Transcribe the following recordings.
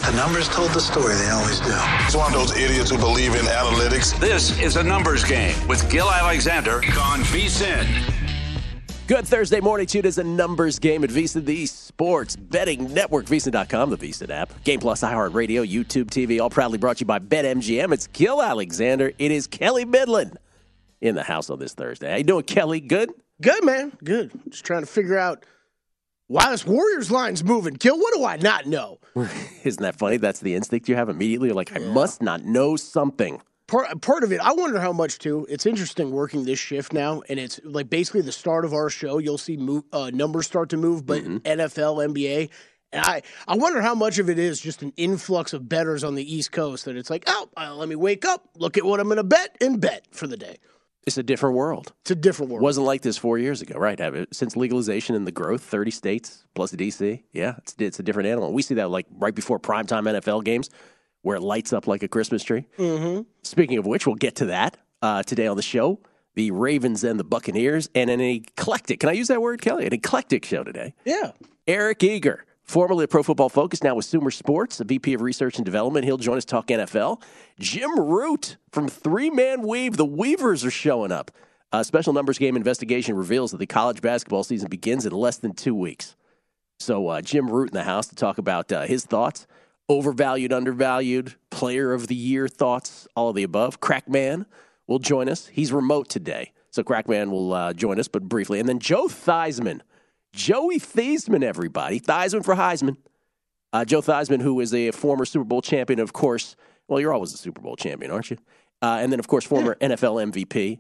The numbers told the story. They always do. He's one of those idiots who believe in analytics. This is a numbers game with Gil Alexander on VSiN. Good Thursday morning to you. It is a numbers game at VSiN, the sports betting network. VSiN.com, the VSiN app. Game Plus, iHeartRadio, YouTube TV, all proudly brought to you by BetMGM. It's Gil Alexander. It is Kelly Midland in the house on this Thursday. How you doing, Kelly? Good? Good, man. Good. Just trying to figure out why this Warriors line's moving. Gil, what do I not know? Isn't that funny? That's the instinct you have immediately. You're like, I must not know something. Part of it, I wonder how much, too. It's interesting working this shift now, and it's like basically the start of our show. You'll see numbers start to move, but NFL, NBA. And I wonder how much of it is just an influx of bettors on the East Coast that it's like, let me wake up, look at what I'm going to bet, and bet for the day. It's a different world. It's a different world. Wasn't like this 4 years ago, right? Since legalization and the growth, 30 states plus D.C., yeah, it's a different animal. We see that like right before primetime NFL games, where it lights up like a Christmas tree. Mm-hmm. Speaking of which, we'll get to that today on the show. The Ravens and the Buccaneers, and an eclectic, can I use that word, Kelly? An eclectic show today. Yeah. Eric Eager, formerly of Pro Football Focus, now with Sumer Sports, a VP of Research and Development. He'll join us talk NFL. Jim Root from Three Man Weave. The Weavers are showing up. A special numbers game investigation reveals that the college basketball season begins in less than 2 weeks. So Jim Root in the house to talk about his thoughts. Overvalued, undervalued, player of the year thoughts, all of the above. Crackman will join us. He's remote today, so Crackman will join us, but briefly. And then Joe Theismann. Joey Theismann, everybody. Theismann for Heisman. Joe Theismann, who is a former Super Bowl champion, of course. Well, you're always a Super Bowl champion, aren't you? And then, of course, former NFL MVP.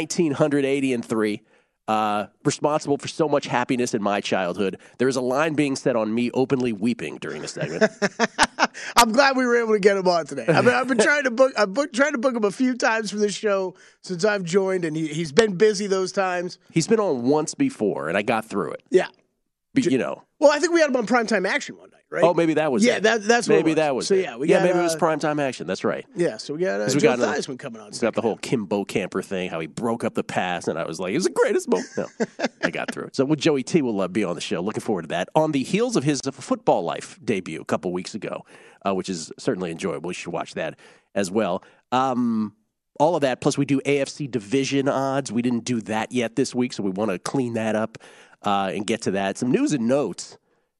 1,980-3. Responsible for so much happiness in my childhood. There's a line being said on me openly weeping during the segment. I'm glad we were able to get him on today. I've been trying to book. Trying to book him a few times for this show since I've joined, and he's been busy those times. He's been on once before, and I got through it. Yeah, but, you know. Well, I think we had him on Primetime Action one night, right? Oh, maybe that was it. That's what maybe it was. that was so it. yeah, maybe it was Primetime Action. That's right. Yeah, so we got Joe Theismann coming on. We got the whole Kim Bocamper thing, how he broke up the pass, and I was like, it was the greatest moment. No, I got through it. So Joey T will be on the show. Looking forward to that. On the heels of his Football Life debut a couple weeks ago, which is certainly enjoyable. You should watch that as well. All of that, plus we do AFC division odds. We didn't do that yet this week, so we want to clean that up and get to that. Some news and notes.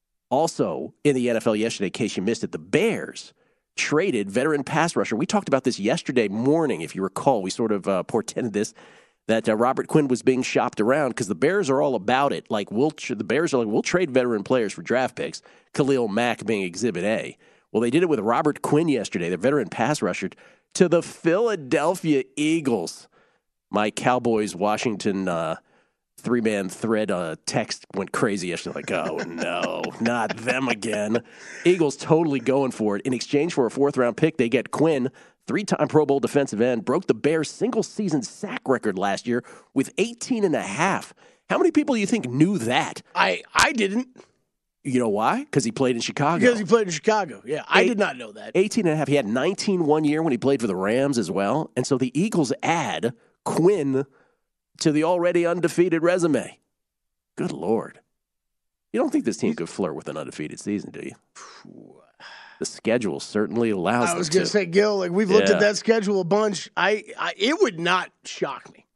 Also, in the NFL yesterday, in case you missed it, the Bears traded veteran pass rusher. We talked about this yesterday morning, if you recall. We sort of portended this, that Robert Quinn was being shopped around because the Bears are all about it. Like, the Bears are like, we'll trade veteran players for draft picks, Khalil Mack being Exhibit A. Well, they did it with Robert Quinn yesterday, the veteran pass rusher, to the Philadelphia Eagles. My Cowboys Washington three-man thread text went crazy yesterday. Like, oh, no, not them again. Eagles totally going for it. In exchange for a fourth-round pick, they get Quinn, three-time Pro Bowl defensive end, broke the Bears' single-season sack record last year with 18.5. How many people do you think knew that? I didn't. You know why? Because he played in Chicago. Because he played in Chicago, yeah. I did not know that. 18.5. He had 19 one year when he played for the Rams as well. And so the Eagles add Quinn to the already undefeated resume. Good Lord. You don't think this team could flirt with an undefeated season, do you? The schedule certainly allows them to. I was going to say, Gil, like we've looked at that schedule a bunch. It would not shock me.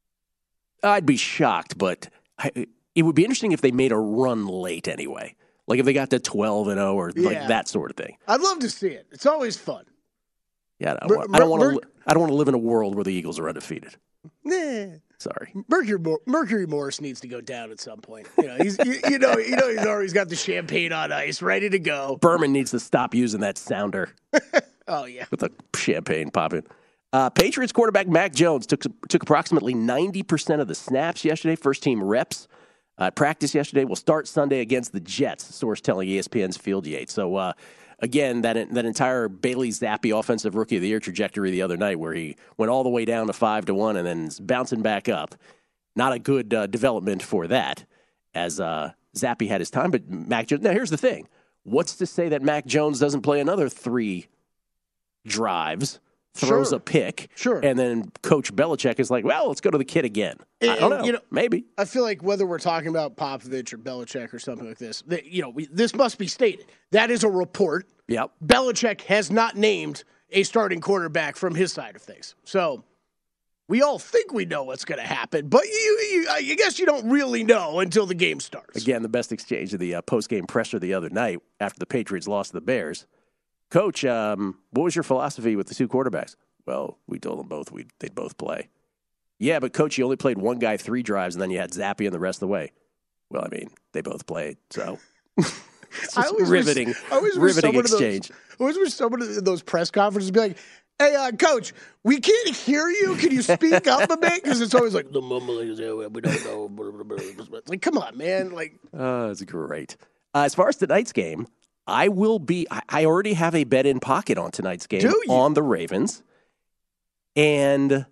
I'd be shocked, but it would be interesting if they made a run late anyway. Like if they got to 12-0 or like that sort of thing. I'd love to see it. It's always fun. Yeah, I don't want to live in a world where the Eagles are undefeated. Nah. Sorry. Mercury Morris needs to go down at some point. You know, he's always got the champagne on ice, ready to go. Berman needs to stop using that sounder. Oh yeah, with the champagne popping. Patriots quarterback Mac Jones took approximately 90% of the snaps yesterday. First team reps. Practice yesterday will start Sunday against the Jets. Source telling ESPN's Field Yates. So. Again, that entire Bailey Zappi Offensive Rookie of the Year trajectory the other night where he went all the way down to 5-1 and then bouncing back up. Not a good development for that as Zappi had his time. But Mac Jones, now here's the thing. What's to say that Mac Jones doesn't play another 3 drives throws Sure. a pick, Sure. and then Coach Belichick is like, well, let's go to the kid again. I don't know. Maybe. I feel like whether we're talking about Popovich or Belichick or something like this, this must be stated. That is a report. Yep. Belichick has not named a starting quarterback from his side of things. So we all think we know what's going to happen, but I guess you don't really know until the game starts. Again, the best exchange of the post-game presser the other night after the Patriots lost to the Bears. Coach, what was your philosophy with the two quarterbacks? Well, we told them both they'd both play. Yeah, but Coach, you only played one guy 3 drives, and then you had Zappe and the rest of the way. Well, I mean, they both played, so it's just riveting exchange. I always wish someone in those press conferences would be like, hey, Coach, we can't hear you. Can you speak up a bit? Because it's always like, the mumbling is we don't know. It's like, come on, man. Like, it's great. As far as tonight's game, I already have a bet in pocket on tonight's game on the Ravens. And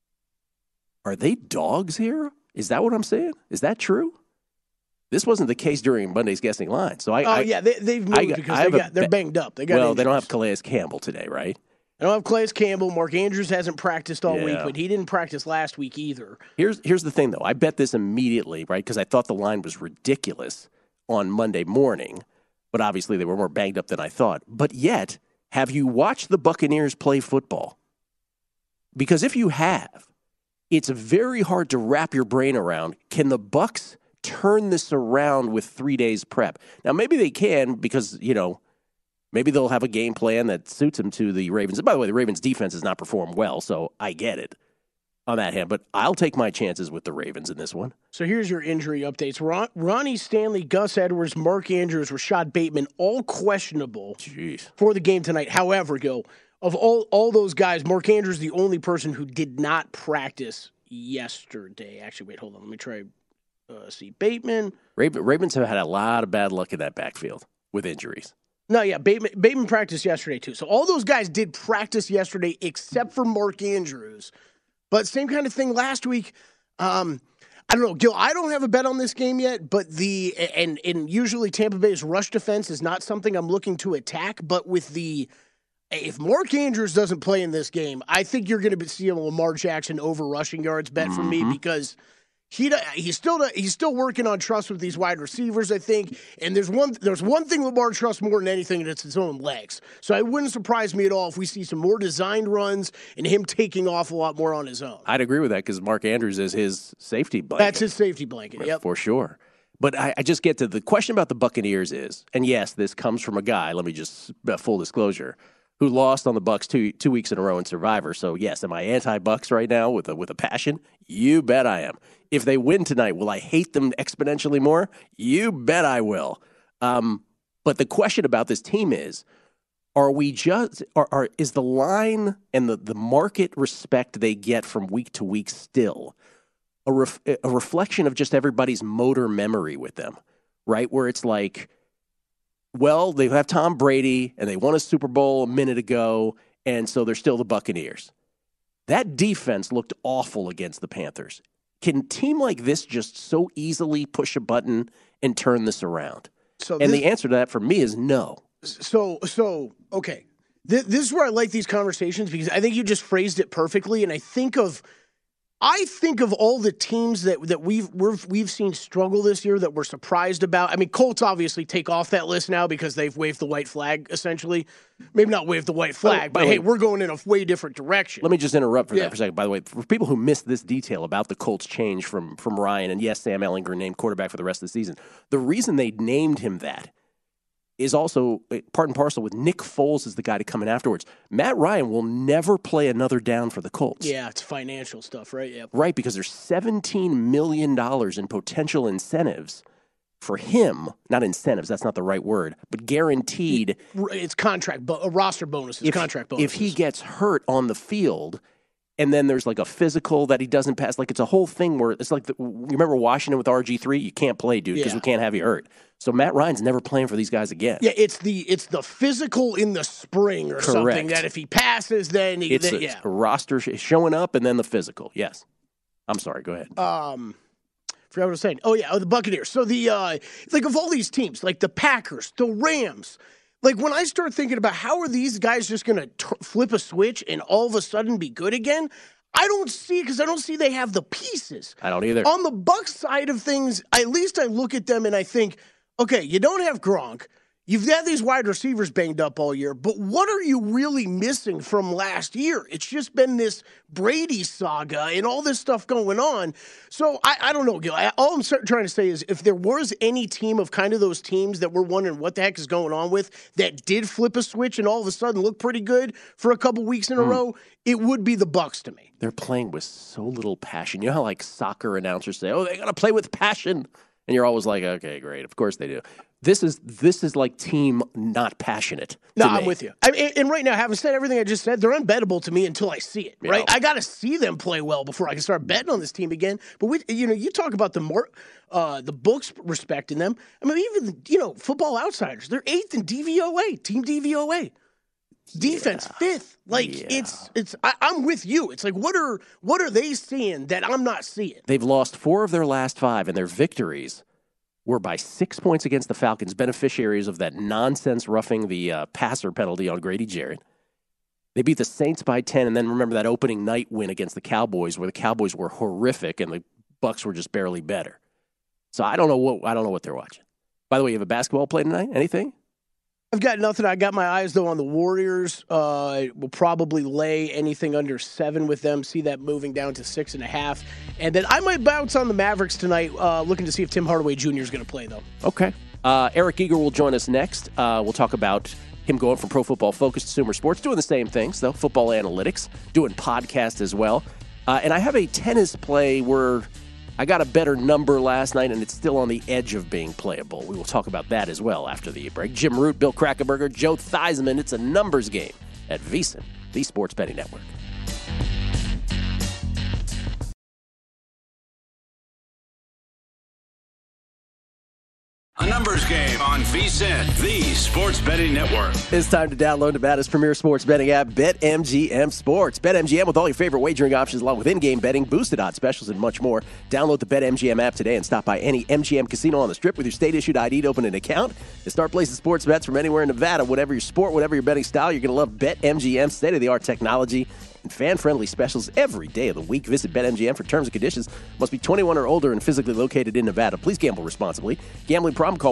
are they dogs here? Is that what I'm saying? Is that true? This wasn't the case during Monday's guessing line. So they've moved because they're banged up. They don't have Calais Campbell today, right? They don't have Calais Campbell. Mark Andrews hasn't practiced all week, but he didn't practice last week either. Here's the thing, though. I bet this immediately, right, because I thought the line was ridiculous on Monday morning. But obviously they were more banged up than I thought. But yet, have you watched the Buccaneers play football? Because if you have, it's very hard to wrap your brain around. Can the Bucs turn this around with 3 days prep? Now, maybe they can because, maybe they'll have a game plan that suits them to the Ravens. And by the way, the Ravens' defense has not performed well, so I get it on that hand. But I'll take my chances with the Ravens in this one. So here's your injury updates. Ronnie Stanley, Gus Edwards, Mark Andrews, Rashad Bateman, all questionable for the game tonight. However, of all those guys, Mark Andrews the only person who did not practice yesterday. Actually, wait, hold on. Let me try see Bateman. Ravens have had a lot of bad luck in that backfield with injuries. No, yeah, Bateman practiced yesterday too. So all those guys did practice yesterday except for Mark Andrews. But same kind of thing last week. I don't know, Gil, I don't have a bet on this game yet, but and usually Tampa Bay's rush defense is not something I'm looking to attack, but if Mark Andrews doesn't play in this game, I think you're going to see a Lamar Jackson over rushing yards bet from me because he's still working on trust with these wide receivers, I think. And there's one thing Lamar trusts more than anything, and it's his own legs. So it wouldn't surprise me at all if we see some more designed runs and him taking off a lot more on his own. I'd agree with that because Mark Andrews is his safety blanket. That's his safety blanket, yep. For sure. But I just get to the question about the Buccaneers is, and yes, this comes from a guy, let me just, full disclosure, who lost on the Bucs two weeks in a row in Survivor. So, yes, am I anti-Bucs right now with a passion? You bet I am. If they win tonight, will I hate them exponentially more? You bet I will. But the question about this team is, is the line and the market respect they get from week to week still a reflection of just everybody's motor memory with them, right? Where it's like, well, they have Tom Brady, and they won a Super Bowl a minute ago, and so they're still the Buccaneers. That defense looked awful against the Panthers. Can a team like this just so easily push a button and turn this around? The answer to that for me is no. So okay. This is where I like these conversations because I think you just phrased it perfectly, and I think of all the teams that we've seen struggle this year that we're surprised about. I mean, Colts obviously take off that list now because they've waved the white flag, essentially. Maybe not waved the white flag, but hey, we're going in a way different direction. Let me just interrupt for that for a second. By the way, for people who missed this detail about the Colts change from Ryan, and yes, Sam Ehlinger named quarterback for the rest of the season, the reason they named him that is also part and parcel with Nick Foles as the guy to come in afterwards. Matt Ryan will never play another down for the Colts. Yeah, it's financial stuff, right? Yep. Right, because there's $17 million in potential incentives for him. Not incentives, that's not the right word, but guaranteed. It's contract, roster bonuses, contract bonuses. If he gets hurt on the field, and then there's like a physical that he doesn't pass, like it's a whole thing where it's like, you remember Washington with RG3? You can't play, dude, because we can't have you hurt. So Matt Ryan's never playing for these guys again. Yeah, it's the physical in the spring or something that if he passes, then it's a roster showing up and then the physical. Yes. I'm sorry. Go ahead. Forgot what I was saying. Oh, yeah, the Buccaneers. So of all these teams, like the Packers, the Rams, Like, when I start thinking about how are these guys just going to flip a switch and all of a sudden be good again, I don't see it because I don't see they have the pieces. I don't either. On the Bucs side of things, at least I look at them and I think, okay, you don't have Gronk. You've had these wide receivers banged up all year, but what are you really missing from last year? It's just been this Brady saga and all this stuff going on. So I don't know, Gil. All I'm trying to say is if there was any team of kind of those teams that we're wondering what the heck is going on with that did flip a switch and all of a sudden look pretty good for a couple weeks in a row, it would be the Bucs to me. They're playing with so little passion. You know how like soccer announcers say, "Oh, they got to play with passion," and you're always like, "Okay, great, of course they do." This is like team not passionate. No, I'm with you. And right now, having said everything I just said, they're unbettable to me until I see it. Right? I got to see them play well before I can start betting on this team again. But you talk about the books respecting them. I mean, even Football Outsiders, they're 8th in DVOA, team DVOA. Defense 5th. I'm with you. It's like what are they seeing that I'm not seeing? They've lost 4 of their last 5, and their victories were by 6 points against the Falcons, beneficiaries of that nonsense roughing the passer penalty on Grady Jarrett. They beat the Saints by 10, and then remember that opening night win against the Cowboys, where the Cowboys were horrific and the Bucs were just barely better. So I don't know what they're watching. By the way, you have a basketball play tonight? Anything? I've got nothing. I got my eyes, though, on the Warriors. We'll probably lay anything under 7 with them, see that moving down to 6.5. And then I might bounce on the Mavericks tonight, looking to see if Tim Hardaway Jr. is going to play, though. Okay. Eric Eager will join us next. We'll talk about him going from Pro Football Focus to Sumer Sports, doing the same things, though, football analytics, doing podcasts as well. And I have a tennis play where I got a better number last night, and it's still on the edge of being playable. We will talk about that as well after the break. Jim Root, Bill Krackomberger, Joe Theismann. It's a numbers game at VSiN, the Sports Betting Network. A numbers game on VSiN, the Sports Betting Network. It's time to download Nevada's premier sports betting app, BetMGM Sports. BetMGM with all your favorite wagering options along with in-game betting, boosted odds specials, and much more. Download the BetMGM app today and stop by any MGM casino on the Strip with your state-issued ID to open an account and start placing sports bets from anywhere in Nevada. Whatever your sport, whatever your betting style, you're going to love BetMGM's state-of-the-art technology and fan-friendly specials every day of the week. Visit BetMGM for terms and conditions. Must be 21 or older and physically located in Nevada. Please gamble responsibly. Gambling problem? Call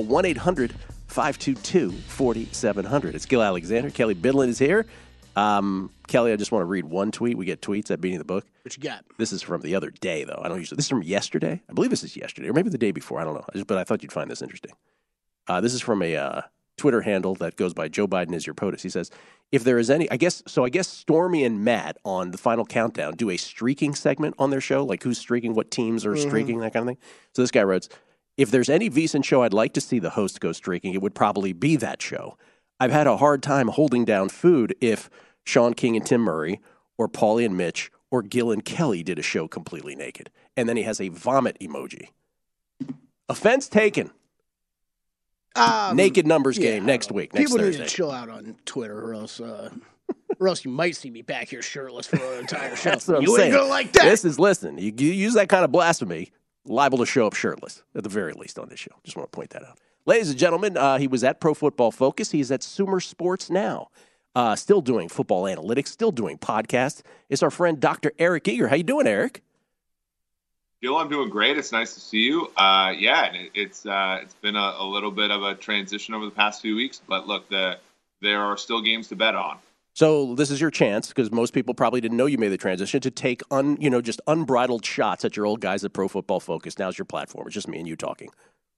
1-800-522-4700. It's Gil Alexander. Kelly Bidlin is here. Kelly, I just want to read one tweet. We get tweets at Beating the Book. What you got? This is from the other day, though. I don't usually. This is from yesterday. I believe this is yesterday, or maybe the day before. I don't know. But I thought you'd find this interesting. This is from a Twitter handle that goes by Joe Biden is your POTUS. He says, if there is any, I guess Stormy and Matt on the Final Countdown do a streaking segment on their show, like who's streaking, what teams are streaking, that kind of thing. So this guy writes, if there's any VSiN show I'd like to see the host go streaking, it would probably be that show. I've had a hard time holding down food if Sean King and Tim Murray or Paulie and Mitch or Gil and Kelly did a show completely naked. And then he has a vomit emoji. Offense taken. Naked numbers game next week, next Thursday. Thursday. Need to chill out on Twitter, or else you might see me back here shirtless for an entire show. That's what I'm you saying. Ain't gonna like that. Listen, you use that kind of blasphemy, liable to show up shirtless, at the very least on this show. Just want to point that out. Ladies and gentlemen, he was at Pro Football Focus. He's at Sumer Sports now. Still doing football analytics, still doing podcasts. It's our friend Dr. Eric Eager. How you doing, Eric? Gil, I'm doing great. It's nice to see you. It's been a little bit of a transition over the past few weeks, but look, there are still games to bet on. So this is your chance, because most people probably didn't know you made the transition, to take just unbridled shots at your old guys at Pro Football Focus. Now's your platform. It's just me and you talking.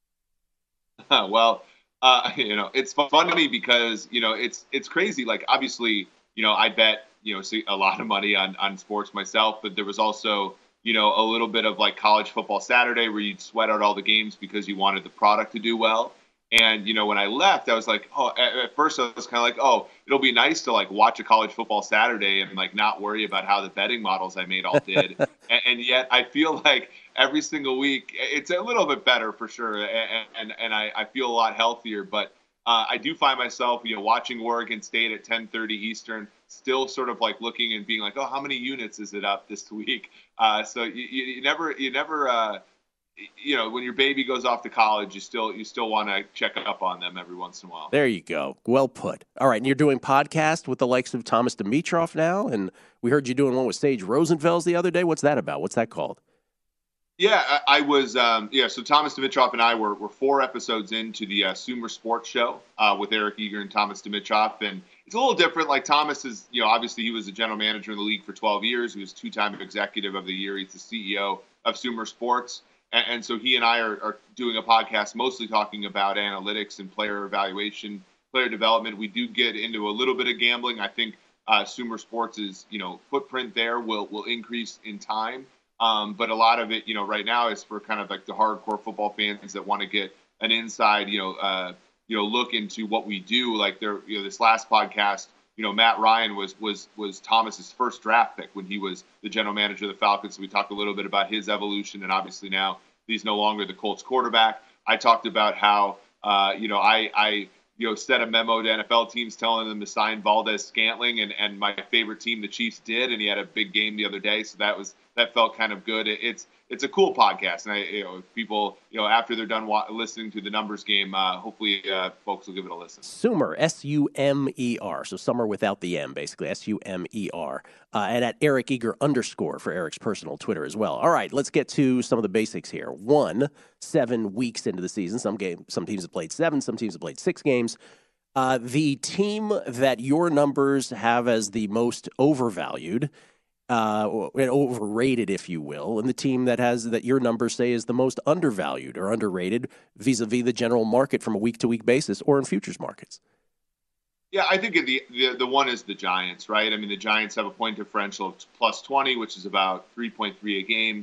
Well, it's fun to me because it's crazy. Like, obviously, I bet a lot of money on sports myself, but there was also a little bit of like college football Saturday where you'd sweat out all the games because you wanted the product to do well. And, when I left, I was like, at first I was kind of like, it'll be nice to like watch a college football Saturday and like not worry about how the betting models I made all did. and yet I feel like every single week it's a little bit better for sure. And I feel a lot healthier, but I do find myself, watching Oregon State at 10:30 Eastern, still sort of like looking and being like, how many units is it up this week? So you never when your baby goes off to college, you still want to check up on them every once in a while. There you go. Well put. All right, and you're doing podcast with the likes of Thomas Dimitroff now, and we heard you doing one with Sage Rosenfels the other day. What's that about? What's that called? Yeah, I was. So Thomas Dimitroff and I were 4 episodes into the Sumer Sports Show with Eric Eager and Thomas Dimitroff, and it's a little different. Like Thomas is, obviously he was a general manager in the league for 12 years. He was 2-time executive of the year. He's the CEO of Sumer Sports, and so he and I are doing a podcast mostly talking about analytics and player evaluation, player development. We do get into a little bit of gambling. I think Sumer Sports' footprint there will increase in time. But a lot of it, right now is for kind of like the hardcore football fans that want to get an inside, look into what we do. Like this last podcast, Matt Ryan was Thomas's first draft pick when he was the general manager of the Falcons. So we talked a little bit about his evolution, and obviously now he's no longer the Colts quarterback. I talked about how, I sent a memo to NFL teams telling them to sign Valdez-Scantling, and my favorite team, the Chiefs, did, and he had a big game the other day, so that felt kind of good. It's a cool podcast, and people, after they're done listening to the Numbers Game, hopefully folks will give it a listen. Sumer, Sumer, so summer without the M, basically, Sumer, and at Eric Eager _ for Eric's personal Twitter as well. All right, let's get to some of the basics here. 7 weeks into the season, some teams have played 7, some teams have played 6 games. The team that your numbers have as the most overvalued, overrated, if you will, and the team that your numbers say is the most undervalued or underrated vis-a-vis the general market from a week-to-week basis or in futures markets. Yeah, I think the one is the Giants, right? I mean, the Giants have a point differential of +20, which is about 3.3 a game,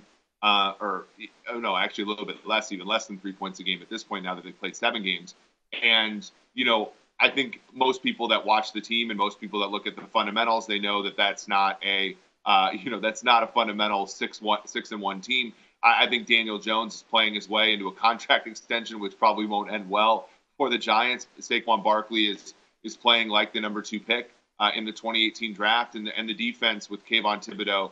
actually a little bit less, even less than 3 points a game at this point now that they've played 7 games. And, I think most people that watch the team and most people that look at the fundamentals, they know that that's not a that's not a fundamental 6-1 team. I think Daniel Jones is playing his way into a contract extension, which probably won't end well for the Giants. Saquon Barkley is playing like the number 2 pick in the 2018 draft, and the defense with Kayvon Thibodeau,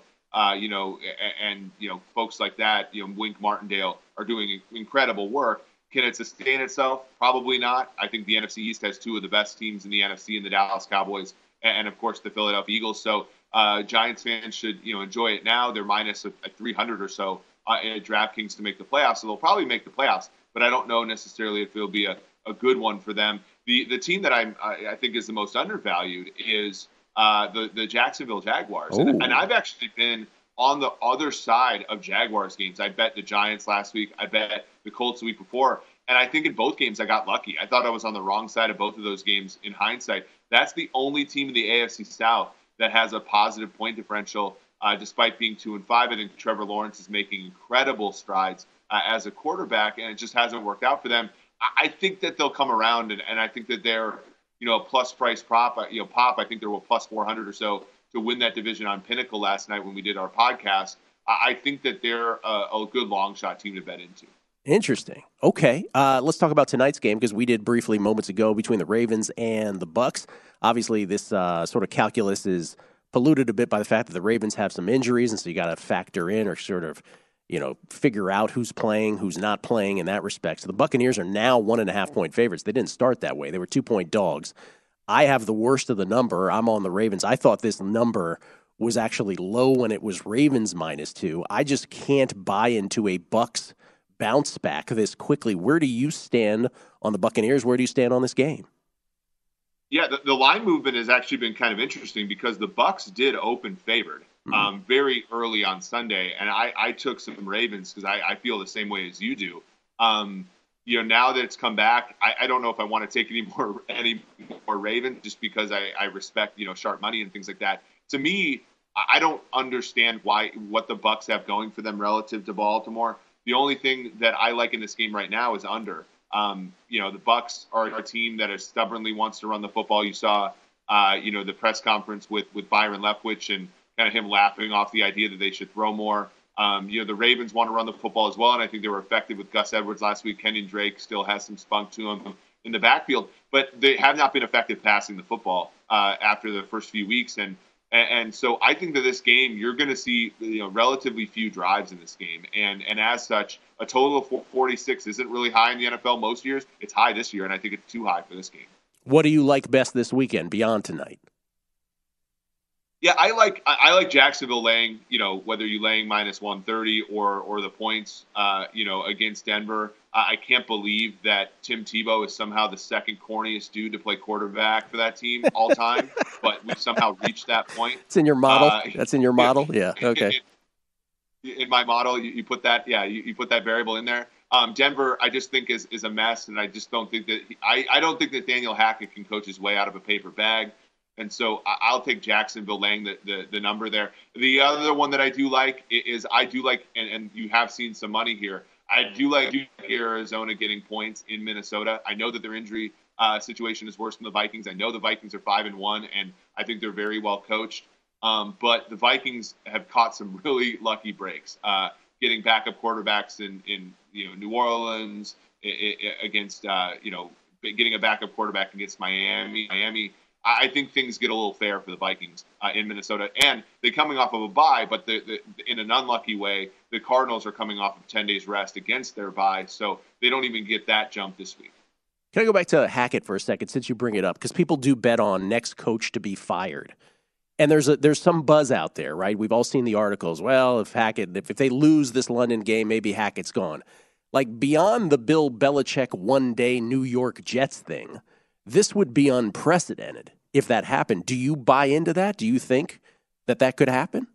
and folks like that, Wink Martindale are doing incredible work. Can it sustain itself? Probably not. I think the NFC East has 2 of the best teams in the NFC, in the Dallas Cowboys and of course the Philadelphia Eagles. So Giants fans should enjoy it now. They're minus a 300 or so at DraftKings to make the playoffs, so they'll probably make the playoffs. But I don't know necessarily if it'll be a good one for them. The team that I think is the most undervalued is the Jacksonville Jaguars, and I've actually been on the other side of Jaguars games. I bet the Giants last week. I bet the Colts the week before. And I think in both games I got lucky. I thought I was on the wrong side of both of those games in hindsight. That's the only team in the AFC South that has a positive point differential, despite being 2-5. I think Trevor Lawrence is making incredible strides as a quarterback, and it just hasn't worked out for them. I think that they'll come around, and I think that they're, a plus price prop. I think they were plus 400 or so to win that division on Pinnacle last night when we did our podcast. I think that they're a good long shot team to bet into. Interesting. Okay. Let's talk about tonight's game because we did briefly moments ago between the Ravens and the Bucs. Obviously, this sort of calculus is polluted a bit by the fact that the Ravens have some injuries, and so you got to factor in or sort of, figure out who's playing, who's not playing in that respect. So the Buccaneers are now 1.5-point favorites. They didn't start that way. They were 2-point dogs. I have the worst of the number. I'm on the Ravens. I thought this number was actually low when it was Ravens -2. I just can't buy into a Bucs bounce back this quickly. Where do you stand on the Buccaneers? Where do you stand on this game? Yeah, the line movement has actually been kind of interesting because the Bucs did open favored very early on Sunday, and I took some Ravens because I feel the same way as you do. Now that it's come back, I don't know if I want to take any more Ravens just because I respect sharp money and things like that. To me, I don't understand what the Bucs have going for them relative to Baltimore. The only thing that I like in this game right now is under. The Bucs are a team that stubbornly wants to run the football. You saw, the press conference with Byron Leftwich and kind of him laughing off the idea that they should throw more. The Ravens want to run the football as well, and I think they were effective with Gus Edwards last week. Kenyon Drake still has some spunk to him in the backfield, but they have not been effective passing the football after the first few weeks. And And so I think that this game, you're going to see relatively few drives in this game. And as such, a total of 46 isn't really high in the NFL most years. It's high this year, and I think it's too high for this game. What do you like best this weekend beyond tonight? Yeah, I like Jacksonville laying, whether you laying minus 130 or the points, against Denver. I can't believe that Tim Tebow is somehow the second corniest dude to play quarterback for that team all time, but we've somehow reached that point. It's in your model. That's in your model. Yeah. Okay. In my model, you put that. Yeah, you put that variable in there. Denver, I just think is a mess, and I just don't think that I don't think that Daniel Hackett can coach his way out of a paper bag. And so I'll take Jacksonville laying the number there. The other one that I do like is and you have seen some money here. I do like Arizona getting points in Minnesota. I know that their injury situation is worse than the Vikings. I know the Vikings are 5-1, and I think they're very well coached. But the Vikings have caught some really lucky breaks, getting backup quarterbacks in New Orleans against getting a backup quarterback against Miami. I think things get a little fair for the Vikings in Minnesota. And they're coming off of a bye, but in an unlucky way, the Cardinals are coming off of 10 days rest against their bye, so they don't even get that jump this week. Can I go back to Hackett for a second since you bring it up? Because people do bet on next coach to be fired. And there's some buzz out there, right? We've all seen the articles. Well, if they lose this London game, maybe Hackett's gone. Like, beyond the Bill Belichick one-day New York Jets thing, this would be unprecedented if that happened. Do you buy into that? Do you think that could happen?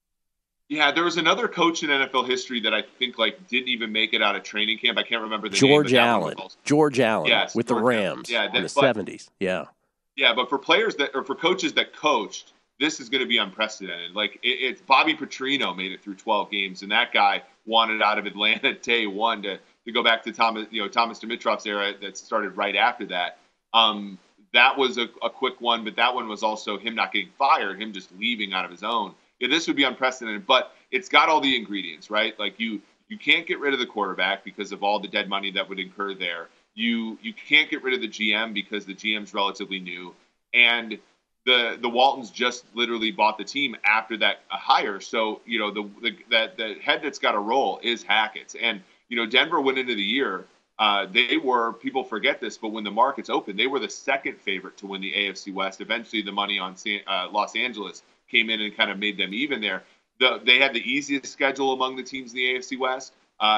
Yeah, there was another coach in NFL history that I think didn't even make it out of training camp. I can't remember the name. George Allen with the Rams in the 70s. Yeah. Yeah, but for coaches that coached, this is going to be unprecedented. It's Bobby Petrino made it through 12 games, and that guy wanted out of Atlanta day one to go back to Thomas Dimitrov's era that started right after that. That was a quick one, but that one was also him not getting fired, him just leaving out of his own. Yeah, this would be unprecedented, but it's got all the ingredients, right? You can't get rid of the quarterback because of all the dead money that would incur there. You can't get rid of the GM because the GM's relatively new, and the Waltons just literally bought the team after that hire. So the head that's got to roll is Hackett's, and Denver went into the year. People forget this, but when the markets opened, they were the second favorite to win the AFC West. Eventually, the money on Los Angeles came in and kind of made them even there. They had the easiest schedule among the teams in the AFC West,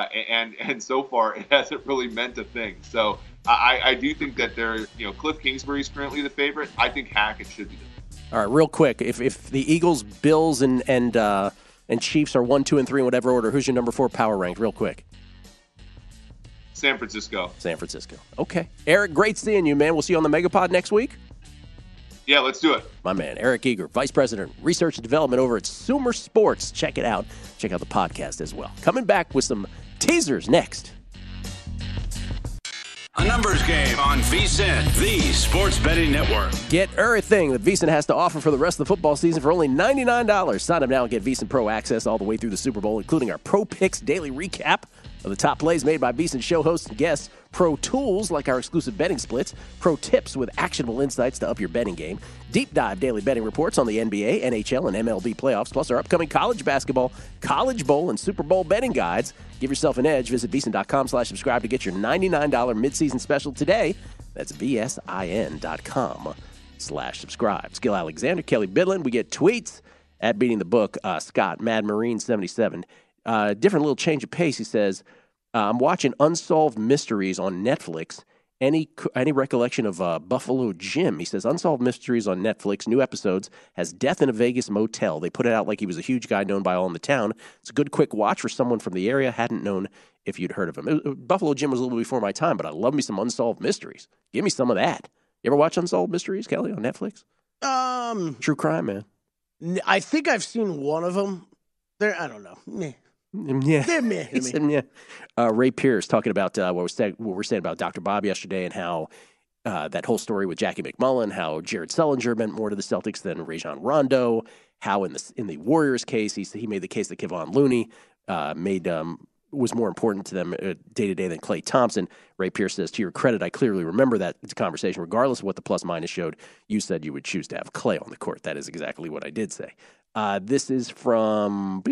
and so far, it hasn't really meant a thing. So I do think that Cliff Kingsbury is currently the favorite. I think Hackett should be the. All right, real quick, if the Eagles, Bills, and Chiefs are 1, 2, and 3 in whatever order, who's your number 4 power ranked? Real quick. San Francisco. Okay. Eric, great seeing you, man. We'll see you on the Megapod next week. Yeah, let's do it. My man, Eric Eager, Vice President, Research and Development over at Sumer Sports. Check it out. Check out the podcast as well. Coming back with some teasers next. A numbers game on VSiN, the sports betting network. Get everything that VSiN has to offer for the rest of the football season for only $99. Sign up now and get VSiN Pro access all the way through the Super Bowl, including our Pro Picks daily recap of the top plays made by VSiN show hosts and guests, pro tools like our exclusive betting splits, pro tips with actionable insights to up your betting game, deep dive daily betting reports on the NBA, NHL, and MLB playoffs, plus our upcoming college basketball, college bowl, and Super Bowl betting guides. Give yourself an edge. Visit VSiN.com/subscribe to get your $99 midseason special today. That's VSIN.com/subscribe. Skill Alexander, Kelly Bidlin. We get tweets at Beating the Book. Scott, Mad Marine 77. Different little change of pace. He says, I'm watching Unsolved Mysteries on Netflix. Any recollection of Buffalo Jim? He says, Unsolved Mysteries on Netflix. New episodes has Death in a Vegas Motel. They put it out like he was a huge guy known by all in the town. It's a good quick watch for someone from the area. Hadn't known if you'd heard of him. Buffalo Jim was a little before my time, but I love me some Unsolved Mysteries. Give me some of that. You ever watch Unsolved Mysteries, Kelly, on Netflix? True crime, man. I think I've seen one of them. I don't know. Meh. Yeah. Ray Pierce talking about what we're saying about Dr. Bob yesterday and how that whole story with Jackie McMullen, how Jared Sullinger meant more to the Celtics than Rajon Rondo, how in the Warriors case he made the case that Kevon Looney made was more important to them day to day than Klay Thompson. Ray Pierce says, to your credit, I clearly remember that conversation. Regardless of what the plus minus showed, you said you would choose to have Klay on the court. That is exactly what I did say. This is from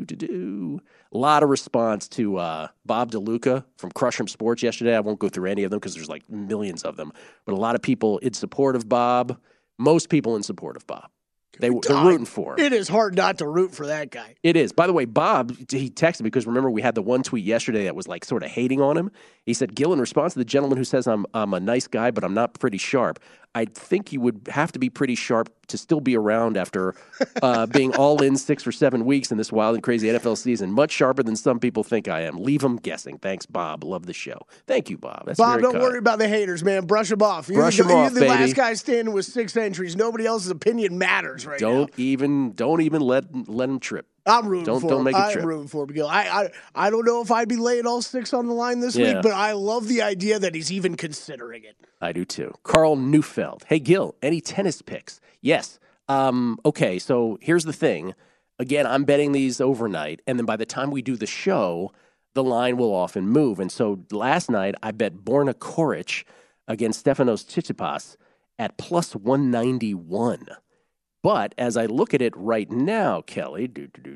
a lot of response to Bob DeLuca from Crush'em Sports yesterday. I won't go through any of them because there's like millions of them. But a lot of people in support of Bob. Most people in support of Bob. They're rooting for him. It is hard not to root for that guy. It is. By the way, Bob, he texted me because remember we had the one tweet yesterday that was like sort of hating on him. He said, Gil, in response to the gentleman who says I'm a nice guy, but I'm not pretty sharp, I think you would have to be pretty sharp to still be around after being all in 6 or 7 weeks in this wild and crazy NFL season. Much sharper than some people think I am. Leave them guessing. Thanks, Bob. Love the show. Thank you, Bob. That's Bob, very don't worry about the haters, man. Brush them off. You're off, the baby. last guy standing with 6 entries. Nobody else's opinion matters right now. Don't even let him trip. I'm rooting for him. Don't make it trip. I'm rooting for him. Gil. I don't know if I'd be laying all 6 on the line this week, but I love the idea that he's even considering it. I do too. Carl Neufeld. Hey, Gil, any tennis picks? Yes. Okay, so here's the thing. Again, I'm betting these overnight, and then by the time we do the show, the line will often move. And so last night, I bet Borna Coric against Stefanos Tsitsipas at plus 191. But as I look at it right now, Kelly,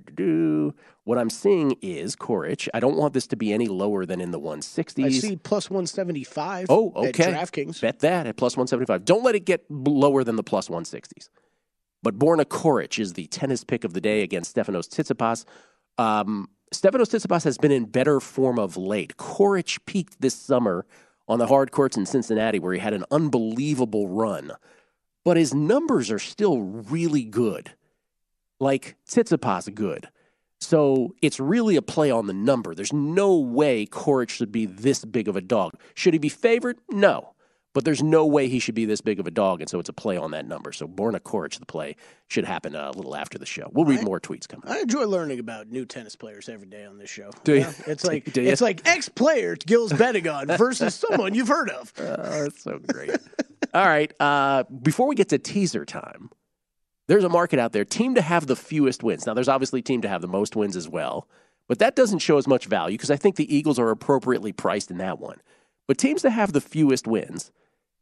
what I'm seeing is Coric. I don't want this to be any lower than in the 160s. I see plus 175 oh, okay. at DraftKings. Bet that at plus 175. Don't let it get lower than the plus 160s. But Borna Coric is the tennis pick of the day against Stefanos Tsitsipas. Stefanos Tsitsipas has been in better form of late. Coric peaked this summer on the hard courts in Cincinnati where he had an unbelievable run. But his numbers are still really good. Like Tsitsipas good. So it's really a play on the number. There's no way Coric should be this big of a dog. Should he be favored? No. But there's no way he should be this big of a dog, and so it's a play on that number. So Borna Coric, the play, should happen a little after the show. We'll read more tweets coming. I enjoy learning about new tennis players every day on this show. Do you? It's like ex-player Gil's betting on versus someone you've heard of. That's so great. All right. Before we get to teaser time, there's a market out there. Team to have the fewest wins. Now, there's obviously team to have the most wins as well, but that doesn't show as much value because I think the Eagles are appropriately priced in that one. But teams to have the fewest wins,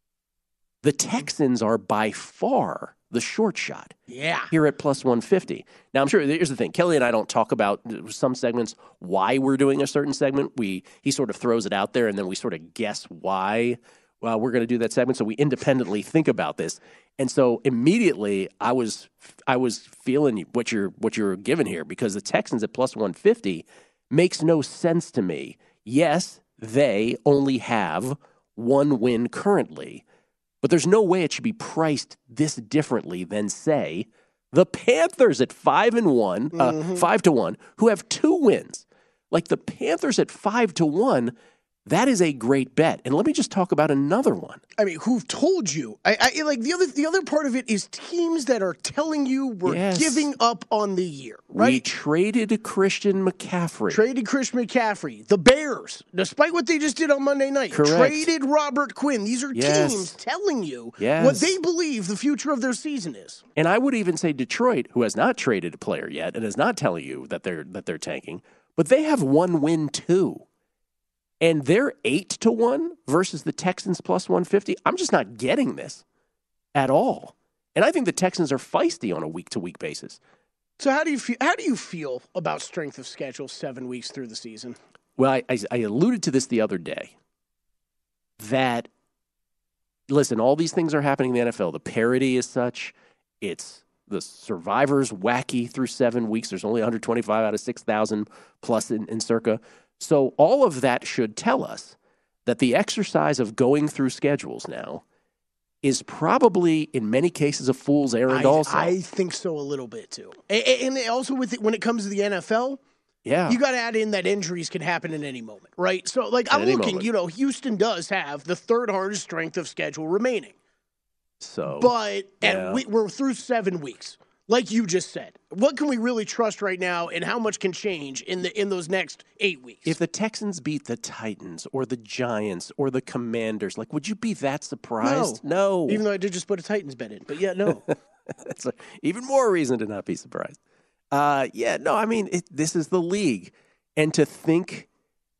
the Texans are by far the short shot. Yeah. Here at plus 150. Now, I'm sure, here's the thing. Kelly and I don't talk about some segments, why we're doing a certain segment. He sort of throws it out there, and then we sort of guess why we're going to do that segment. So we independently think about this. And so immediately I was feeling what you're giving here because the Texans at plus 150 makes no sense to me. Yes, they only have one win currently, but there's no way it should be priced this differently than, say, the Panthers at 5-1, 5-1, who have 2 wins. Like the Panthers at 5-1, that is a great bet. And let me just talk about another one. I mean, who've told you? I like the other part of it is teams that are telling you we're giving up on the year, right? We traded Christian McCaffrey. The Bears, despite what they just did on Monday night, traded Robert Quinn. These are teams telling you what they believe the future of their season is. And I would even say Detroit, who has not traded a player yet and is not telling you that they're tanking, but they have one win too. And they're 8-1 versus the Texans plus 150. I'm just not getting this at all. And I think the Texans are feisty on a week-to-week basis. So how do you feel about strength of schedule 7 weeks through the season? Well, I alluded to this the other day. That, listen, all these things are happening in the NFL. The parity is such. It's the survivors wacky through 7 weeks. There's only 125 out of 6,000 plus in circa. So all of that should tell us that the exercise of going through schedules now is probably, in many cases, a fool's errand also. I think so a little bit, too. And also when it comes to the NFL, you got to add in that injuries can happen at any moment, right? So, I'm looking, Houston does have the 3rd hardest strength of schedule remaining. But we're through 7 weeks. Like you just said, what can we really trust right now, and how much can change in those next 8 weeks? If the Texans beat the Titans or the Giants or the Commanders, would you be that surprised? No. Even though I did just put a Titans bet in, but no. That's even more reason to not be surprised. This is the league, and to think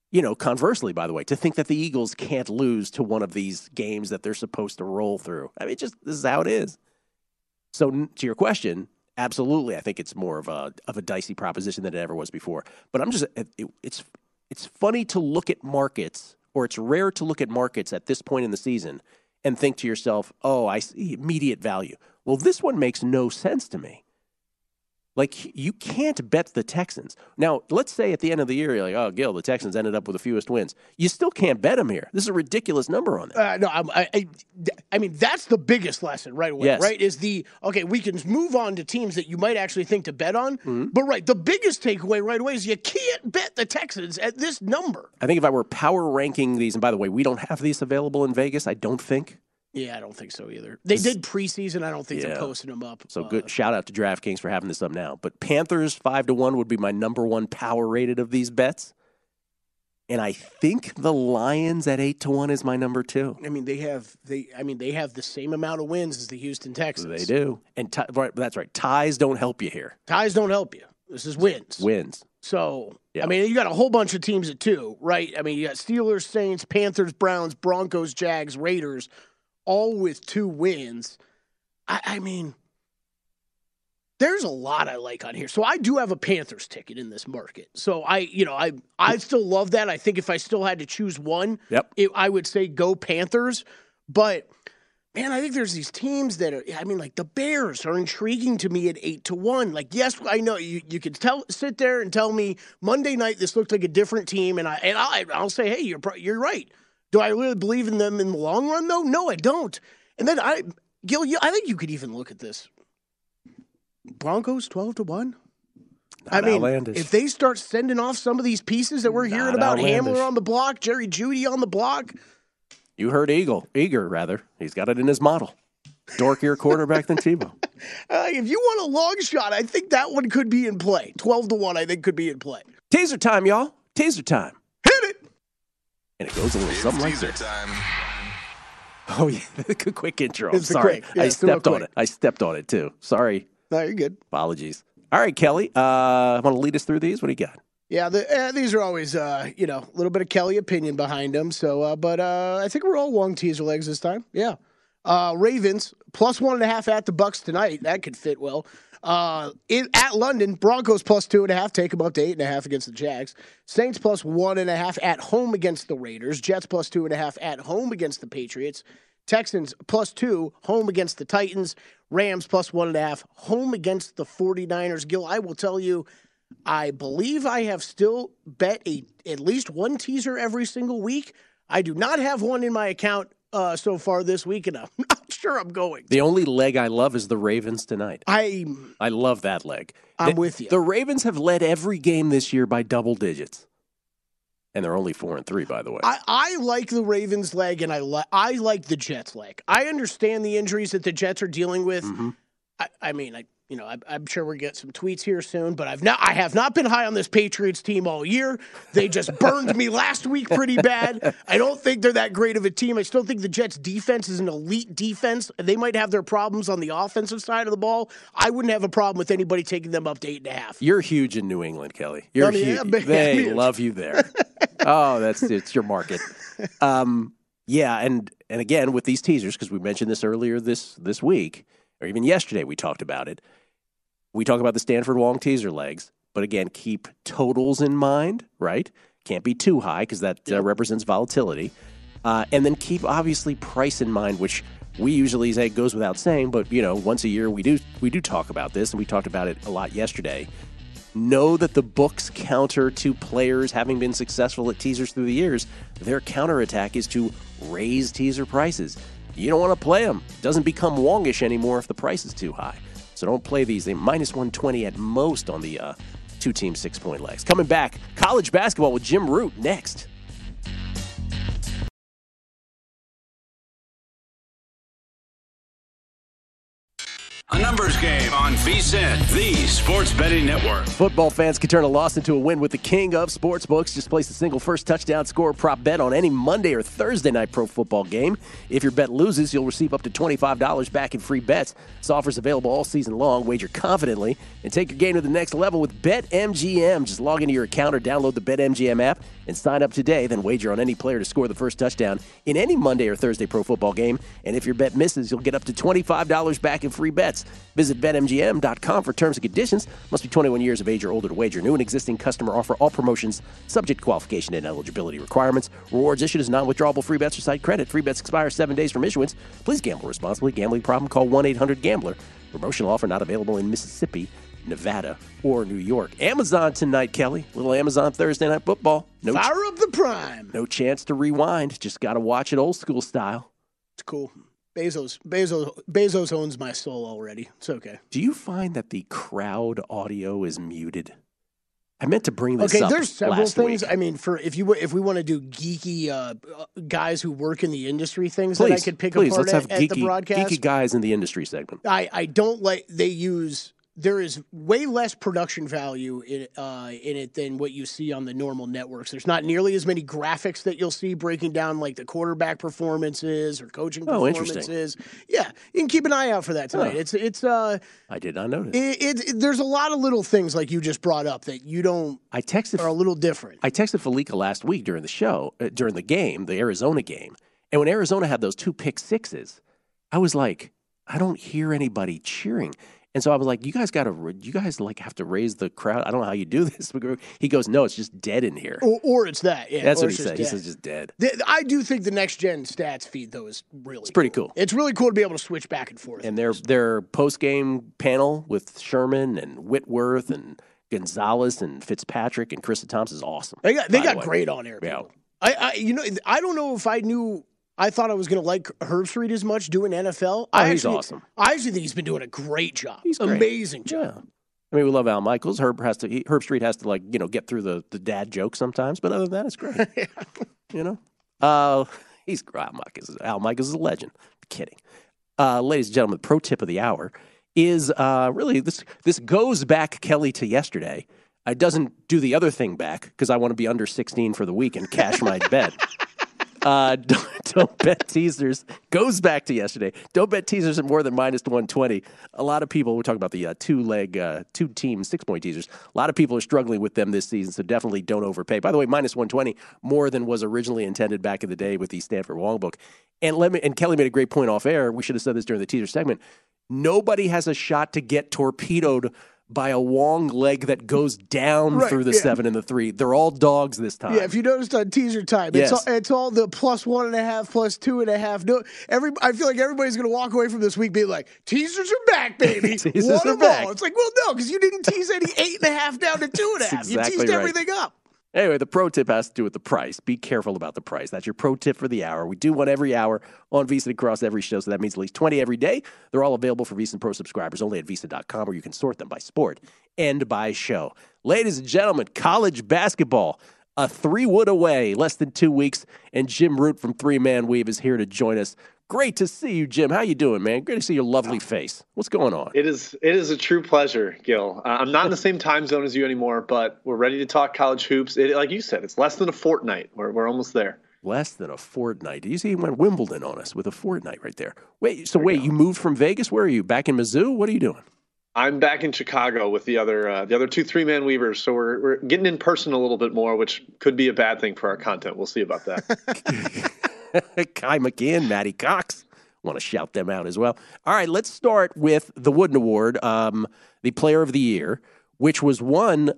conversely, by the way, to think that the Eagles can't lose to one of these games that they're supposed to roll through. I mean, this is how it is. So to your question, absolutely, I think it's more of a dicey proposition than it ever was before. But it's funny to look at markets, or it's rare to look at markets at this point in the season and think to yourself, oh, I see immediate value. Well, this one makes no sense to me. Like, you can't bet the Texans. Now, let's say at the end of the year, you're like, oh, Gil, the Texans ended up with the fewest wins. You still can't bet them here. This is a ridiculous number on them. No, I mean, that's the biggest lesson right away, yes. right? Is we can move on to teams that you might actually think to bet on. Mm-hmm. But, right, the biggest takeaway right away is you can't bet the Texans at this number. I think if I were power ranking these, and by the way, we don't have these available in Vegas, I don't think. Yeah, I don't think so either. They did preseason. I don't think they're posting them up. So good shout out to DraftKings for having this up now. But Panthers 5-1 would be my number one power rated of these bets. And I think the Lions at 8-1 is my number 2. I mean, they have the same amount of wins as the Houston Texans. They do. And that's right. Ties don't help you here. Ties don't help you. This is wins. Wins. So, I mean, you got a whole bunch of teams at 2, right? I mean, you got Steelers, Saints, Panthers, Browns, Broncos, Jags, Raiders, all with 2 wins. I mean, there's a lot I like on here. So I do have a Panthers ticket in this market. So I still love that. I think if I still had to choose one, I would say go Panthers. But man, I think there's these teams that are, like the Bears are intriguing to me at 8-1. Like, yes, I know you could sit there and tell me Monday night this looked like a different team, and I'll say, hey, you're right. Do I really believe in them in the long run, though? No, I don't. And then Gil, I think you could even look at this. Broncos 12-1. Outlandish. If they start sending off some of these pieces that we're hearing about, outlandish. Hamler on the block, Jerry Jeudy on the block. You heard Eager. He's got it in his model. Dorkier quarterback than Tebow. If you want a long shot, I think that one could be in play. 12-1, I think, could be in play. Teaser time, y'all. Teaser time. Hit it. And it goes a little something like this. Time. Oh, yeah. Quick intro. It's sorry. Yeah, I stepped on it, too. Sorry. No, you're good. Apologies. All right, Kelly. Want to lead us through these? What do you got? Yeah, these are always, a little bit of Kelly opinion behind them. So, but I think we're all long teaser legs this time. Yeah. Ravens, plus 1.5 at the Bucks tonight. That could fit well. At London, Broncos plus 2.5, take them up to 8.5 against the Jags. Saints plus 1.5 at home against the Raiders. Jets plus 2.5 at home against the Patriots. Texans plus 2 home against the Titans. Rams plus 1.5 home against the 49ers. Gil, I will tell you, I believe I have still bet at least one teaser every single week. I do not have one in my account so far this week, and I'm not sure I'm going. The only leg I love is the Ravens tonight. I love that leg. I'm with you. The Ravens have led every game this year by double digits. And they're only 4-3, by the way. I like the Ravens leg, and I like the Jets leg. I understand the injuries that the Jets are dealing with. Mm-hmm. I'm sure we'll get some tweets here soon, but I have not been high on this Patriots team all year. They just burned me last week pretty bad. I don't think they're that great of a team. I still think the Jets defense is an elite defense. They might have their problems on the offensive side of the ball. I wouldn't have a problem with anybody taking them up to 8.5. You're huge in New England, Kelly. You're huge. They love you there. Oh, it's your market. Yeah, and again with these teasers, because we mentioned this earlier this week, or even yesterday we talked about it. We talk about the Stanford Wong teaser legs, but again, keep totals in mind, right? Can't be too high because that represents volatility. And then keep, obviously, price in mind, which we usually say goes without saying, but, once a year we do talk about this, and we talked about it a lot yesterday. Know that the books counter to players having been successful at teasers through the years. Their counterattack is to raise teaser prices. You don't want to play them. It doesn't become Wongish anymore if the price is too high. So don't play these. They minus 120 at most on the 2-team 6-point legs. Coming back, college basketball with Jim Root next. A numbers game on VSiN, the Sports Betting Network. Football fans can turn a loss into a win with the king of sportsbooks. Just place a single first touchdown score prop bet on any Monday or Thursday night pro football game. If your bet loses, you'll receive up to $25 back in free bets. This offer is available all season long. Wager confidently and take your game to the next level with BetMGM. Just log into your account or download the BetMGM app and sign up today. Then wager on any player to score the first touchdown in any Monday or Thursday pro football game. And if your bet misses, you'll get up to $25 back in free bets. Visit BetMGM.com for terms and conditions. Must be 21 years of age or older to wager. New and existing customer offer. All promotions subject to qualification and eligibility requirements. Rewards issued as non-withdrawable free bets or site credit. Free bets expire 7 days from issuance. Please gamble responsibly. Gambling problem? Call 1-800-GAMBLER. Promotional offer not available in Mississippi, Nevada, or New York. Amazon tonight, Kelly. Little Amazon Thursday Night Football. Fire up the prime. No chance to rewind. Just got to watch it old school style. It's cool. Bezos owns my soul already. It's okay. Do you find that the crowd audio is muted? I meant to bring this up. Okay, there's several things. Week. I mean, if we want to do geeky guys who work in the industry things please, that I could pick please, apart let's have at the broadcast. Geeky guys in the industry segment. I don't like they use. There is way less production value in it than what you see on the normal networks. There's not nearly as many graphics that you'll see breaking down like the quarterback performances or coaching performances. Yeah, you can keep an eye out for that tonight. I did not notice. There's a lot of little things like you just brought up that you don't. Are a little different. I texted Felica last week during the show, during the game, the Arizona game, and when Arizona had those 2 pick sixes, I was like, I don't hear anybody cheering. And so I was like, you guys have to raise the crowd. I don't know how you do this. He goes, no, it's just dead in here. Or it's that. Yeah, that's what he said. He says just dead. I do think the next gen stats feed though is really pretty cool. It's really cool to be able to switch back and forth. And their post game panel with Sherman and Whitworth and Gonzalez and Fitzpatrick and Krista Thompson is awesome. They got great on air. Yeah. I don't know if I knew. I thought I was going to like Herbstreit as much doing NFL. He's awesome. I actually think he's been doing a great job. He's great. Amazing job. Yeah. I mean, we love Al Michaels. Herbstreit has to get through the dad joke sometimes, but other than that, it's great. He's Al Michaels is a legend. I'm kidding. Ladies and gentlemen, the pro tip of the hour is really this goes back, Kelly, to yesterday. It doesn't do the other thing back because I want to be under 16 for the week and cash my bet. Don't bet teasers. Goes back to yesterday. Don't bet teasers at more than minus 120. A lot of people, we're talking about the two-team 6-point teasers. A lot of people are struggling with them this season, so definitely don't overpay. By the way, minus 120, more than was originally intended back in the day with the Stanford Wong book. And Kelly made a great point off air. We should have said this during the teaser segment. Nobody has a shot to get torpedoed by a Wong leg that goes down through the 7 and the 3. They're all dogs this time. Yeah, if you noticed on teaser time, it's all the plus 1.5, plus 2.5. No, I feel like everybody's going to walk away from this week being like, teasers are back, baby. Teasers are back. It's like, well, no, because you didn't tease any 8.5 down to 2.5. Exactly you teased everything up. Anyway, the pro tip has to do with the price. Be careful about the price. That's your pro tip for the hour. We do one every hour on VSiN across every show, so that means at least 20 every day. They're all available for VSiN Pro subscribers only at VSiN.com, where you can sort them by sport and by show. Ladies and gentlemen, college basketball, a 3-wood away, less than 2 weeks, and Jim Root from 3-Man Weave is here to join us. Great to see you, Jim. How you doing, man? Great to see your lovely face. What's going on? It is a true pleasure, Gil. I'm not in the same time zone as you anymore, but we're ready to talk college hoops. Like you said, it's less than a fortnight. We're almost there. Less than a fortnight. Did you see he went Wimbledon on us with a fortnight right there? Wait, you moved from Vegas? Where are you? Back in Mizzou? What are you doing? I'm back in Chicago with the other two 3-Man Weavers, so we're getting in person a little bit more, which could be a bad thing for our content. We'll see about that. Kai McKeon, Matty Cox. Want to shout them out as well. All right, let's start with the Wooden Award, the Player of the Year, which was won.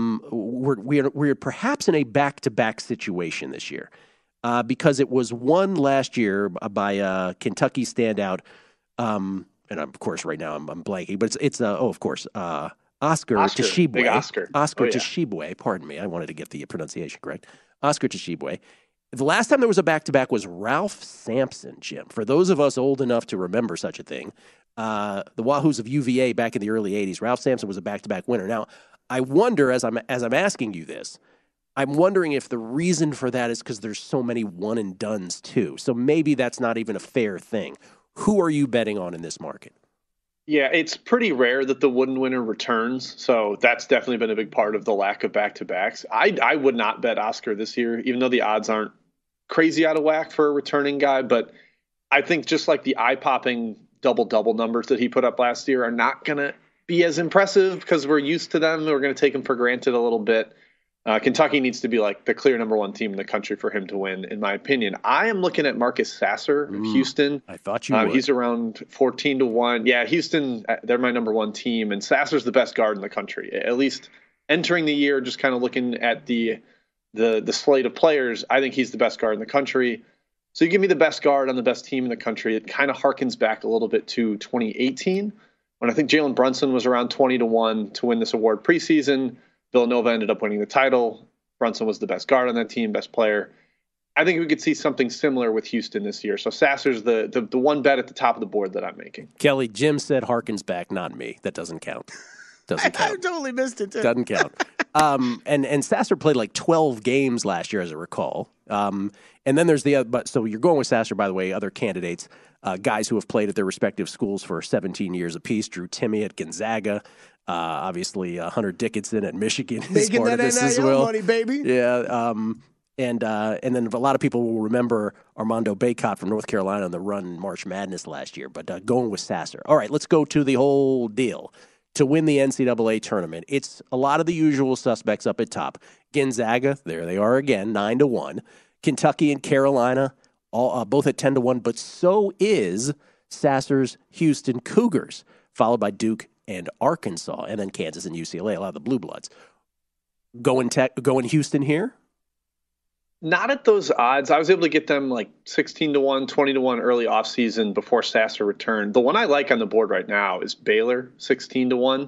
We're perhaps in a back-to-back situation this year because it was won last year by Kentucky standout. And of course, right now I'm blanking, but it's Oscar Tshiebwe. Big Oscar. Tshiebwe. Pardon me, I wanted to get the pronunciation correct. Oscar Tshiebwe. The last time there was a back-to-back was Ralph Sampson, Jim. For those of us old enough to remember such a thing, the Wahoos of UVA back in the early 80s, Ralph Sampson was a back-to-back winner. Now, I wonder, as I'm asking you this, I'm wondering if the reason for that is because there's so many one-and-dones, too. So maybe that's not even a fair thing. Who are you betting on in this market? Yeah, it's pretty rare that the Wooden winner returns, so that's definitely been a big part of the lack of back-to-backs. I would not bet Oscar this year, even though the odds aren't crazy out of whack for a returning guy, but I think just like the eye-popping double-double numbers that he put up last year are not going to be as impressive because we're used to them. We're going to take them for granted a little bit. Kentucky needs to be like the clear number one team in the country for him to win, in my opinion. I am looking at Marcus Sasser of Houston. I thought you would. He's around 14-1. Yeah, Houston, they're my number one team, and Sasser's the best guard in the country. At least entering the year, just kind of looking at the slate of players, I think he's the best guard in the country. So you give me the best guard on the best team in the country. It kind of harkens back a little bit to 2018 when I think Jalen Brunson was around 20-1 to win this award preseason. Villanova ended up winning the title. Brunson was the best guard on that team, best player. I think we could see something similar with Houston this year. So Sasser's the one bet at the top of the board that I'm making. Kelly, Jim said harkens back, not me. That doesn't count. Doesn't count. I totally missed it, too. Doesn't count. And Sasser played like 12 games last year, as I recall. And then there's the other, but so you're going with Sasser, by the way, other candidates, guys who have played at their respective schools for 17 years apiece. Drew Timme at Gonzaga. Obviously, Hunter Dickinson at Michigan is Making part that of this as NIL well. money, baby. Yeah. And then a lot of people will remember Armando Bacot from North Carolina on the run in March Madness last year. But going with Sasser. All right, let's go to the whole deal. To win the NCAA tournament, it's a lot of the usual suspects up at top. Gonzaga, there they are again, 9-1. Kentucky and Carolina, all both at 10-1. But so is Sasser's Houston Cougars, followed by Duke and Arkansas, and then Kansas and UCLA, a lot of the Blue Bloods. Going Houston here? Not at those odds. I was able to get them like 16-1, 20-1 early offseason before Sasser returned. The one I like on the board right now is Baylor, 16-1.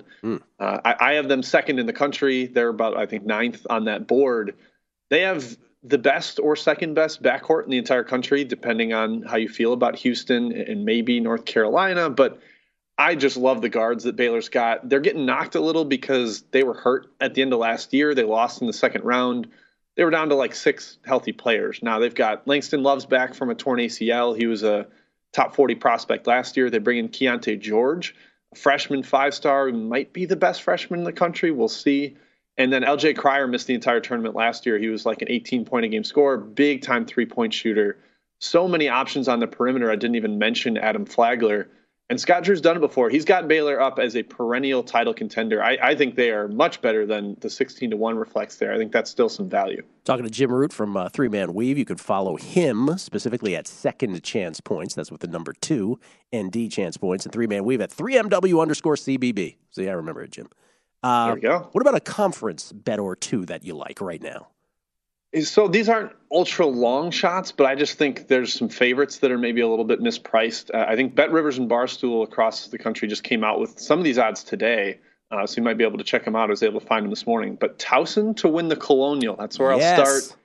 I have them second in the country. They're about, I think, ninth on that board. They have the best or second best backcourt in the entire country, depending on how you feel about Houston and maybe North Carolina. But I just love the guards that Baylor's got. They're getting knocked a little because they were hurt at the end of last year. They lost in the second round. They were down to like 6 healthy players. Now they've got Langston Love's back from a torn ACL. He was a top 40 prospect last year. They bring in Keontae George, a freshman 5-star who might be the best freshman in the country. We'll see. And then LJ Cryer missed the entire tournament last year. He was like an 18-point-a-game scorer, big-time three-point shooter. So many options on the perimeter. I didn't even mention Adam Flagler. And Scott Drew's done it before. He's got Baylor up as a perennial title contender. I think they are much better than the 16-1 reflects there. I think that's still some value. Talking to Jim Root from Three Man Weave. You can follow him specifically at Second Chance Points. That's with the number 2, ND Chance Points. And Three Man Weave at 3MW_CBB. See, I remember it, Jim. There we go. What about a conference bet or two that you like right now? So these aren't ultra long shots, but I just think there's some favorites that are maybe a little bit mispriced. I think Bet Rivers and Barstool across the country just came out with some of these odds today, so you might be able to check them out. I was able to find them this morning. But Towson to win the Colonial, that's where I'll start.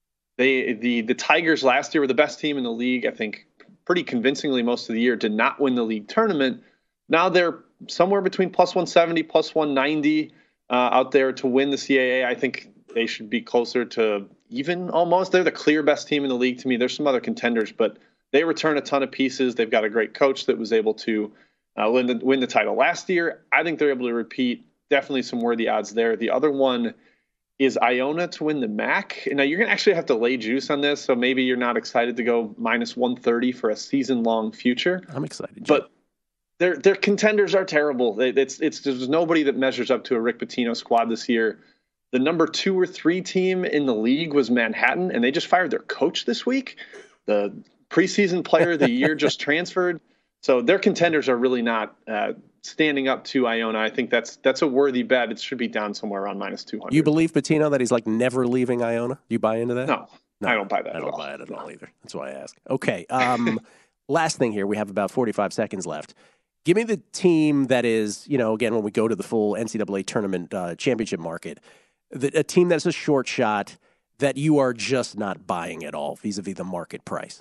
The Tigers last year were the best team in the league, I think pretty convincingly most of the year, did not win the league tournament. Now they're somewhere between plus 170, plus 190 out there to win the CAA. I think they should be closer to even almost. They're the clear best team in the league to me. There's some other contenders, but they return a ton of pieces. They've got a great coach that was able to win the title last year. I think they're able to repeat. Definitely some worthy odds there. The other one is Iona to win the MAC. Now, you're going to actually have to lay juice on this, so maybe you're not excited to go minus 130 for a season-long future. I'm excited, Jim. But their contenders are terrible. There's nobody that measures up to a Rick Pitino squad this year. The number 2 or 3 team in the league was Manhattan, and they just fired their coach this week. The preseason player of the year just transferred. So their contenders are really not standing up to Iona. I think that's a worthy bet. It should be down somewhere around minus 200. You believe Pitino that he's like never leaving Iona? You buy into that? No, I don't buy that. I don't buy it at all either. That's why I ask. Okay. Last thing here. We have about 45 seconds left. Give me the team that is, again, when we go to the full NCAA tournament championship market, a team that's a short shot that you are just not buying at all vis-a-vis the market price.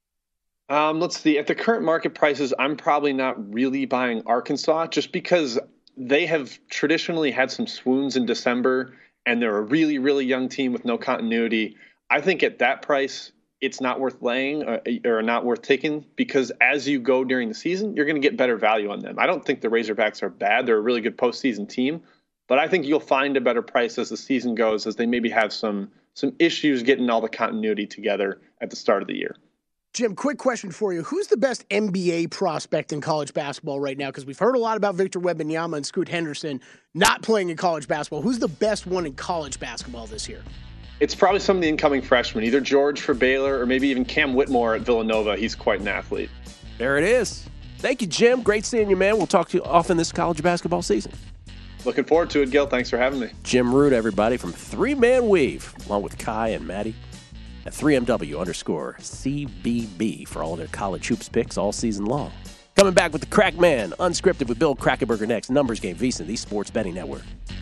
Let's see. At the current market prices, I'm probably not really buying Arkansas just because they have traditionally had some swoons in December, and they're a really, really young team with no continuity. I think at that price, it's not worth laying or not worth taking, because as you go during the season, you're going to get better value on them. I don't think the Razorbacks are bad. They're a really good postseason team, but I think you'll find a better price as the season goes, as they maybe have some issues getting all the continuity together at the start of the year. Jim, quick question for you. Who's the best NBA prospect in college basketball right now? Because we've heard a lot about Victor Wembanyama and Scoot Henderson not playing in college basketball. Who's the best one in college basketball this year? It's probably some of the incoming freshmen, either George for Baylor or maybe even Cam Whitmore at Villanova. He's quite an athlete. There it is. Thank you, Jim. Great seeing you, man. We'll talk to you often this college basketball season. Looking forward to it, Gil. Thanks for having me. Jim Root, everybody, from 3-Man Weave, along with Kai and Maddie at 3MW_CBB for all their college hoops picks all season long. Coming back with the Crack Man, unscripted with Bill Krackomberger next. Numbers Game, VSiN, the Sports Betting Network.